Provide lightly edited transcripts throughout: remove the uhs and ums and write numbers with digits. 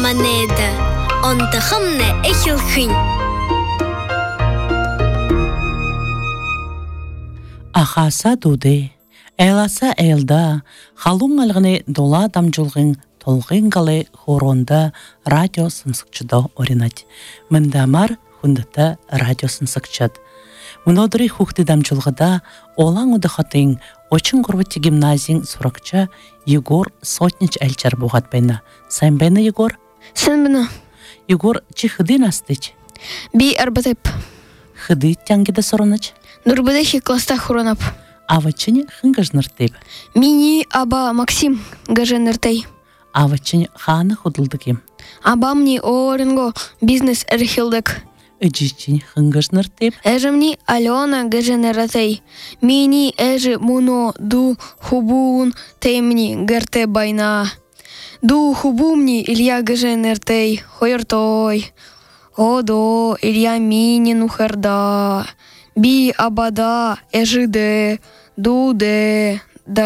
манеда, он тахымне эхилхин. Ахаса дуды, эласа элда, халун алгыны дола дамжулгын толгын галы хоронда радио сынсыкчыда оринать. Мындамар хундата радио сынсыкчат. Мнодыры хухты дамжулгыда олаң удахатын очень гурвати гимназиин суракча Егор Сотнич элчар бугат байна. Сайн байна, Егор? Сайн байна. Егор, чи хыды настыч? Би арбатып. Хыды тянгида соронач? Нурбадахи класста хуронап. Авачыны хынгажныртып. Мини аба Максим гаженыртай. Авачыны ханы худылдыким. Абамни оренго бизнес эрхилдык. Ыжичыны хынгажныртып. Эжемни Алена гаженыртай. Мини эжи муно ду хубун темни герте байна. Ду хубумни Илья гаженыртай. Хойртой. Одо Илья мини нухерда. Би абада эжиде дуде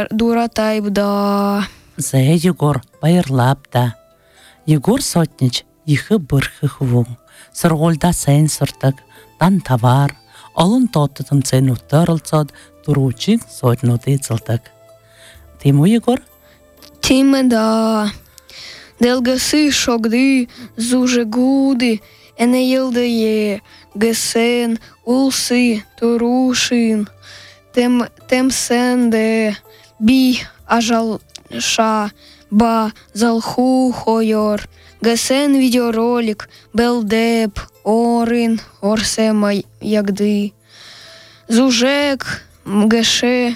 дуратайбда. За Егор байырлапта. Егор Сотнич ихы бырхы хувун. Сырголда сайын сыртык, дан тавар, олын тоттытын цен уттарылцад, туручин сотнуды цылтык. Тиму, Егор? Тиме да. Делгасы шогды, зуже гуды, эне йылдые, гесен, улсы, турушин, тем сенде, би ажалша, ба залху хойор, гесен видеоролик, белдеп, орин, орсема ягды, зужек, геше,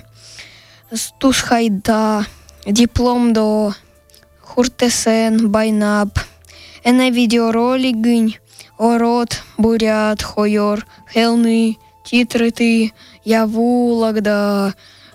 стусхайда, диплом до, хуртесен, байнап, эне видеоролик гынь, орот, бурят, хойор, хелны, титрыты, явулагда,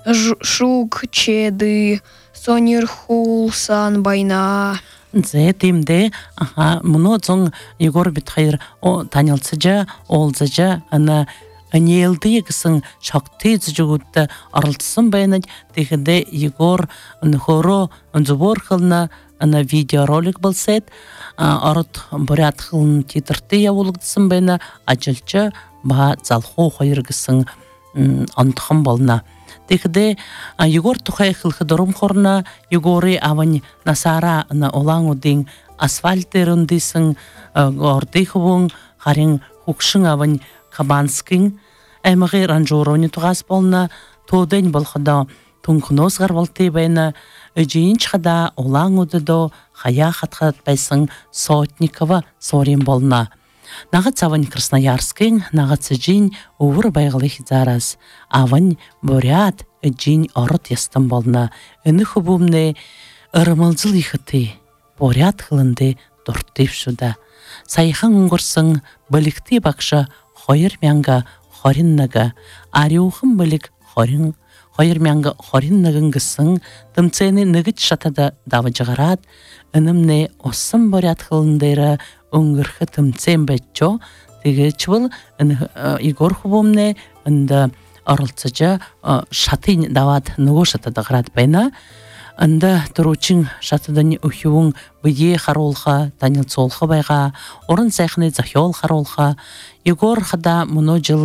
шук, чеды, сонирхул, сан, байна. Зе тимде, мұны зоң Егор бітхайыр танылсыжа, олзыжа, ана әнелді егісің шақты зүгітті арылтысын байнад, дегенде Егор нұхоро зубор қылына ана видеоролик болсет, арыт бурят қылын титрты явулықтысын байна, ажылчы ба залху қойыргісің антықын болна. Дегенде Егор тухай қылқы дұрым қорына, Егоры аван насара олаң удың асфальтерындысың орды қыбың, қарың хукшың аван кабанскин, әміғі ранжуроны туғас болна, тодын болғыда тұнқынос ғарвалты байна, өжейін чықада олаң удыдо хая қатқатпайсың Сотникова сорин болна. Нағыт саван Красноярскин, нағыт сыжин увыр байгылы хизарас. Аван бурят өжейін орыт естім болна. Үні хубумны ырымылзыл ихыты, бурят хылынды дұрттып шуда. Сайхан ұңғырсың білікті бақша хойыр мәңгі хориннага, ариухым білік хойыр мәңгі хориннагын гысың, тымцені нүгіт шатада давы жығарат, үнімне осын бурят хылындайра ұңғырхы тымцен бәтчо, деге чывыл Егор хубумне үнді арылцыжа шатын дават нүгі шатада ғырат байна, үнді тұручин шатадан үхіуің бүйе қаролға, танилцолға байға, орын сайқыны захиол қаролға, Егор қада мұны жыл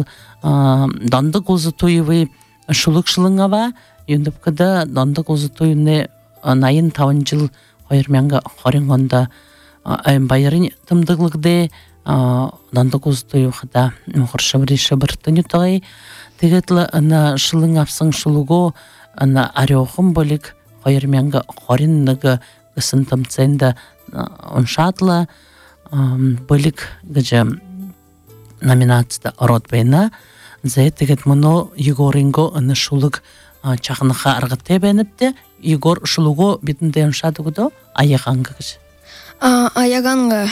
дандық ұзы тойывы шулық шылыңа ба, ендіп кіді дандық ұзы тойыны найын тавын жыл қойырмянға қорын ғанда байырын тымдығылығды дандық ұзы тойы қада мұқыршы біріші бірттің үтіғай. Тегетлі шылың апсың шылығы арioқым бөлік қойырмянға қорыннығы ғысын тымценді ұншатлы бөлік ғыжы номинацияда орот байна. Зе тегет мұны Егоринго үні шулық чағыныға арғытте бәніпті. Егор шулығы бетінде ұншады күді аяғанғы күш. Аяғанғы.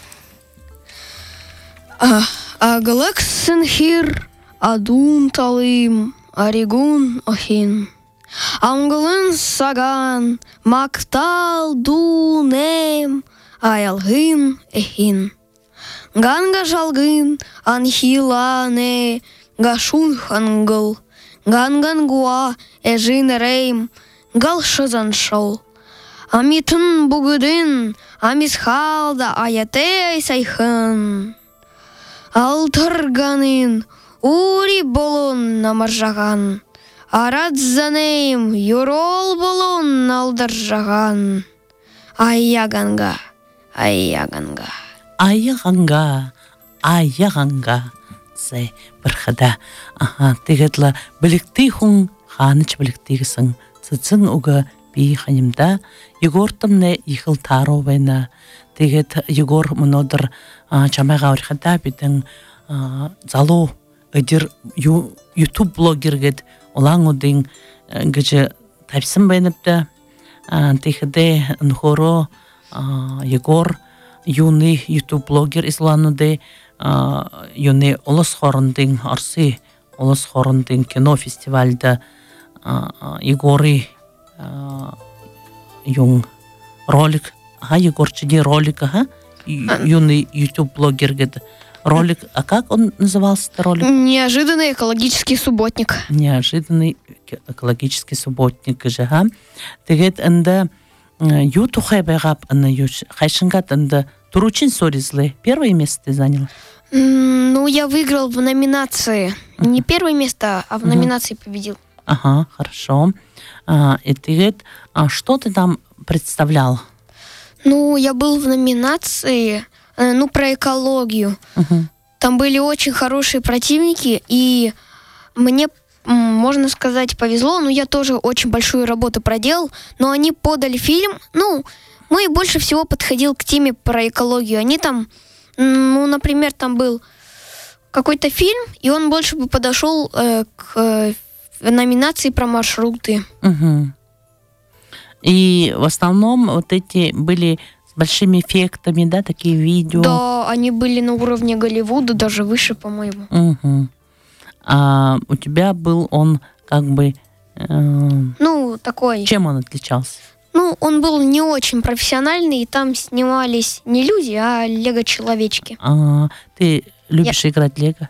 Ағылық сынхир, адун талым, аригун охин. Аңғылын саган, мақтал дунем, аялғын эхин. Ганга жалгын, анхилане, гашун хангыл, гангангуа, эжин рейм, галшызан шол. Амитын бугыдын, амисхалда аятей сайхын. Алтырганын, ури болун намаржаган. Арадзанейм, юрол болун алдыржаган. Айяганга, айяганга. Айяганга. Це бірхада. Тегетла білікті хүн ханыч біліктігісің. Цыцын уға бей ханымда. Егортымны ихыл таро вайна. Тегет Егор мұнодыр чамайға орхада бітін залу өдір YouTube блогергет олаң удың гыжы тапсын байныпты. Тегеде нхоро Егор юный YouTube блогер ислануды юный олыс хорындың арсы олыс хорындың кино фестивальда Егоры юн ролик Егорчиди ролика юный YouTube блогер ролик, а как он назывался-то ролик? Неожиданный экологический субботник. Неожиданный экологический субботник же, ха? Тегет энда ютухай байгап ана юш хайшингат энда туручин соризлы. Первое место ты занял? Ну, я выиграл в номинации. Не первое место, а в номинации победил. Ага, хорошо. И тегет, что ты там представлял? Ну, я был в номинации, про экологию. Там были очень хорошие противники, и мне, можно сказать, повезло. Но я тоже очень большую работу проделал. Но они подали фильм. Мой больше всего подходил к теме про экологию. Они там, например, там был какой-то фильм, и он больше бы подошел к номинации про маршруты. И в основном вот эти были с большими эффектами, да, такие видео? Да, они были на уровне Голливуда, даже выше, по-моему. А у тебя был он как бы... такой... Чем он отличался? Он был не очень профессиональный, и там снимались не люди, а лего-человечки. Ты любишь играть лего?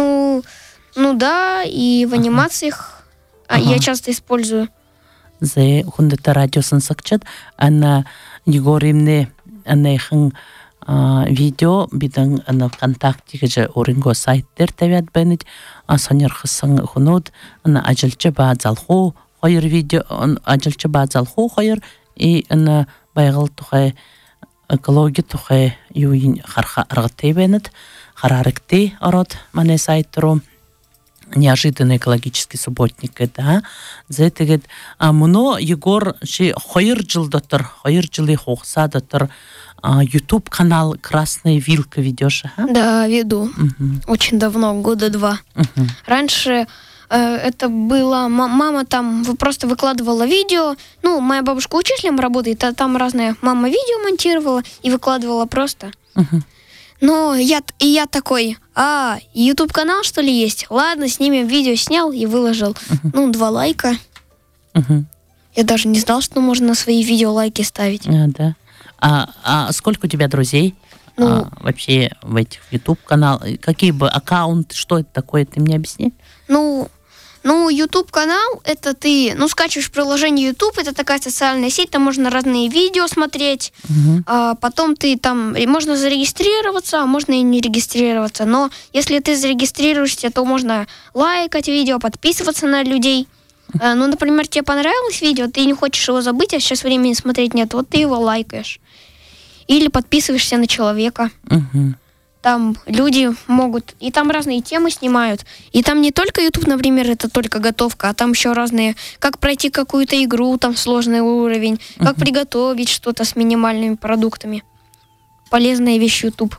Да, и в анимациях я часто использую. Зе хундата радиосын сакчат, ана Егоримне анайхын видео биден ана ВКонтакте же оринго сайттер тавят бенит, санерхысын хунуд, ана ажилчы баазалху, хайыр видео, ажилчы баазалху хайыр, и ана байгыл тухай экология тухай юин харха аргатей бенит, харарыкты арот мане сайттыру. Неожиданный экологический субботник, да. За это говорит, мно Егор ши хайыр жылы хохса датыр, YouTube канал «Красная вилка» ведешь, Да, веду. Очень давно, 2 года. Раньше это было, мама там просто выкладывала видео, моя бабушка учителем работает, а там разные, мама видео монтировала и выкладывала просто. Но я такой, YouTube-канал, что ли, есть? Ладно, снимем видео, снял и выложил. 2 лайка. Я даже не знал, что можно на свои видео лайки ставить. Да. А сколько у тебя друзей вообще в этих YouTube-каналах? Какие бы аккаунты, что это такое, ты мне объясни? YouTube-канал, это ты, скачиваешь приложение YouTube, это такая социальная сеть, там можно разные видео смотреть, а потом ты там, можно зарегистрироваться, а можно и не регистрироваться, но если ты зарегистрируешься, то можно лайкать видео, подписываться на людей. Например, тебе понравилось видео, ты не хочешь его забыть, а сейчас времени смотреть нет, вот ты его лайкаешь. Или подписываешься на человека. Там люди могут... И там разные темы снимают. И там не только YouTube, например, это только готовка, а там еще разные... Как пройти какую-то игру, там сложный уровень, как приготовить что-то с минимальными продуктами. Полезная вещь YouTube.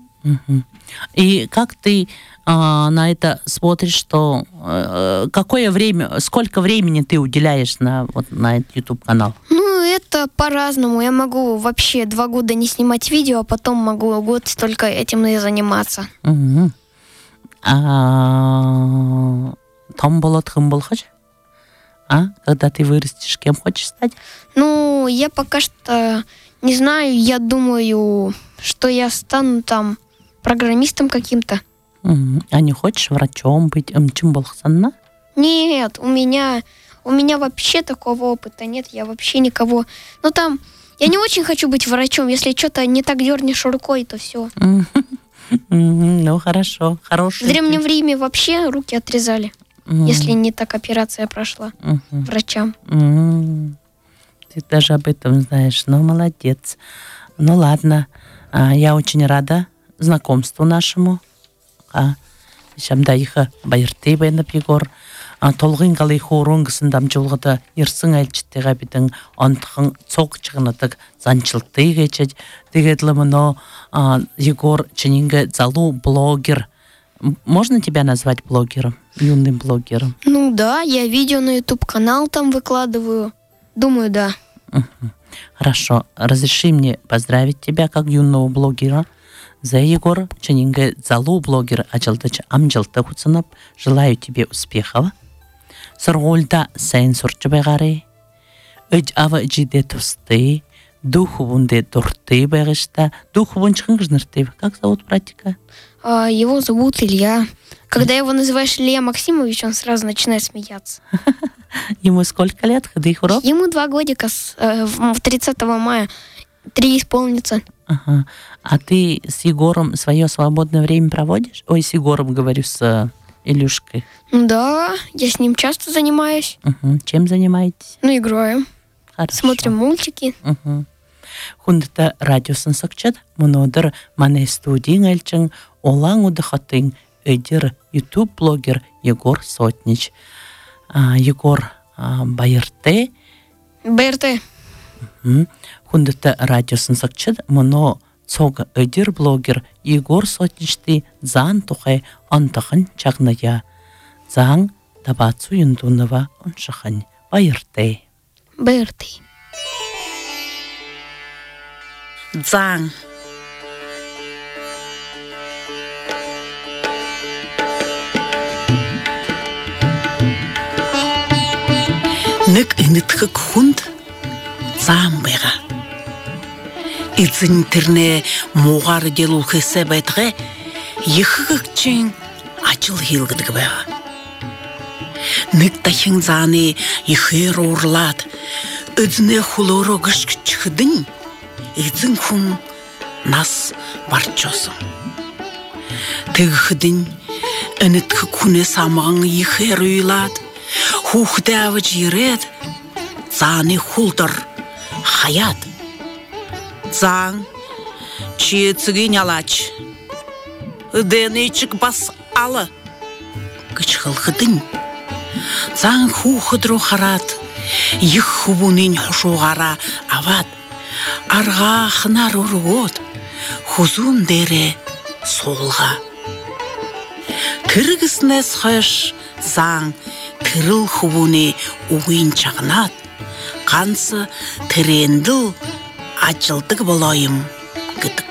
И как ты на это смотришь, что... Сколько времени ты уделяешь на этот YouTube-канал? Это по-разному. Я могу вообще 2 года не снимать видео, а потом могу год только этим и заниматься. Том болот кым болхач? Когда ты вырастешь, кем хочешь стать? Я пока что не знаю. Я думаю, что я стану там программистом каким-то. А не хочешь врачом быть? Чем болхсанна? Нет, у меня У меня вообще такого опыта нет, я вообще никого... Ну, там, я не очень хочу быть врачом. Если что-то не так дернешь рукой, то все. Ну, хорошо, хороший. В Древнем Риме вообще руки отрезали, если не так операция прошла врачам. Ты даже об этом знаешь. Ну, молодец. Ну, ладно. Я очень рада знакомству нашему. Шамда иха байыртый байнап Егор. Толғын қалай хорыңғысын дамжылғыда ерсің әлчіттіға бітің антықың цоқ чығынатық занчылтый кечет. Дегедлі мұно Егор чынингі залу блогер. Можно тебя назвать блогером, юным блогером? Ну да, я видео на YouTube-канал там выкладываю. Думаю, да. Хорошо. Разреши мне поздравить тебя как юного блогера. За Егор чынингі залу блогер ачылдыч амжылты хуцынып. Желаю тебе успехов. Сырғолда сайын сұрчы байғары. Өж ава жиде тусты. Духовунде дурты байғышта. Духовун чықыңғыжнырты. Как зовут братика? Его зовут Илья. Когда его называешь Илья Максимович, он сразу начинает смеяться. Ему сколько лет? Ходыхуров? Ему 2 годика. 30 мая 3 исполнится. Ага. А ты с Егором свое свободное время проводишь? Ой, с Егором, говорю, с Илюшкой. Да, я с ним часто занимаюсь. Чем занимаетесь? Ну, играем. Хорошо. Смотрим мультики. Хундата радиосын сакчат, монодыр мане студийн альчин, олаң удахатын эдер YouTube-блогер Егор Сотнич. Егор байырты. БРТ. Хундата радиосын сакчат, моно цог эдер блогер Егор Сотничты зан тухай антахын чагная. Заң табацу юндунова оншахын байырты. БРТ. Заң. Нүк үніткі күнд заң байға. Изін түріне мұғары делу қысы бәйтіғі ехі күкчен ачыл хилгідігі байға. Нүк тахың заны ехер орлад, өзіне хулору күшкүчіғыдың изін күн нас барчосың. Тігіғыдың үніткі күні самағың ехер уйлад, хухдавы жирет, заны хулдар хаят. Заң, чиецігін алач, үденейчік бас алы, күчқылғыдың. Заң хухыдру харат, их хубунын хушуғара ават, арға хынар ұрғот, хузун дере солға. Кіргіснес қыш заң, тіріл хубуны уғын чағынат, қансы тіренділ ачылдық болайым күдік.